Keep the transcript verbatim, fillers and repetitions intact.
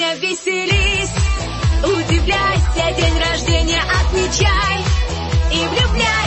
время веселись, удивляйся, день рождения отмечай и влюбляйся.